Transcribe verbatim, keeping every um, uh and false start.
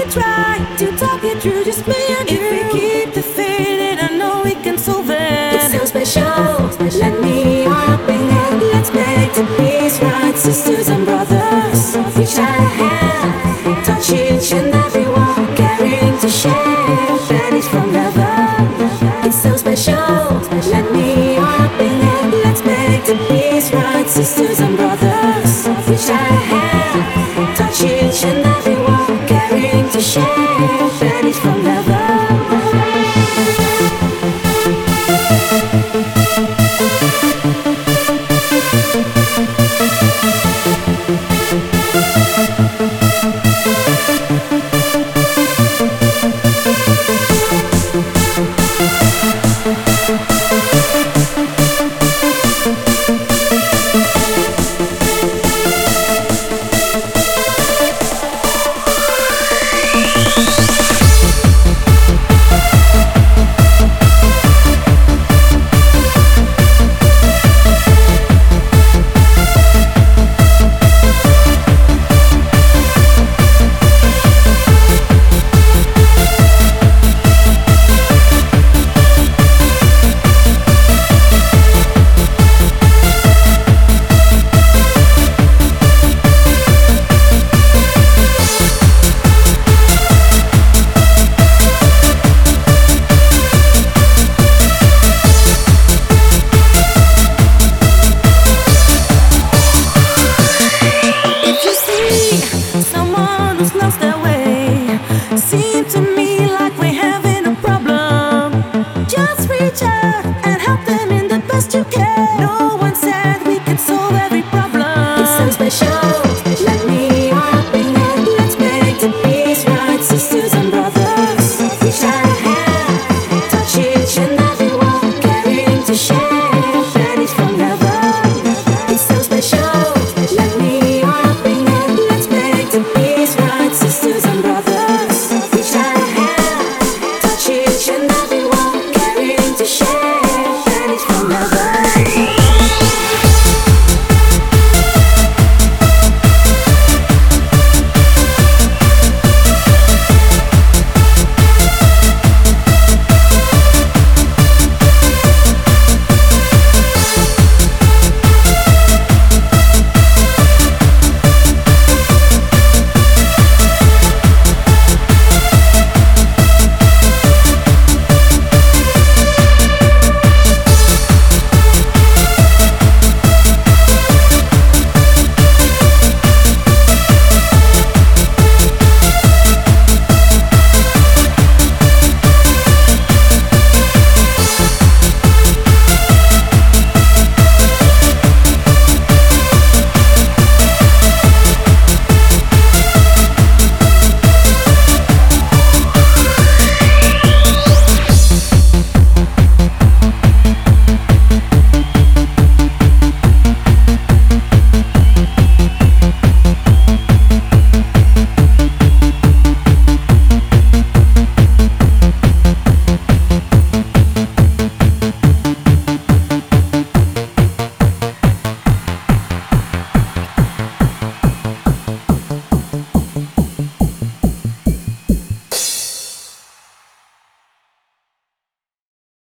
try to talk it through, just me and you. If we keep the faith, and I know we can solve it. It's so special, let me up in it. Let's make the peace right, sisters and brothers. Reach out a hand, touch each and every one, caring to share, that is from heaven. It's so special, let me up in it. Let's make the peace right, sisters and brothers. Reach out a hand, touch each and every one, caring to share, that is from heaven. We'll be right back.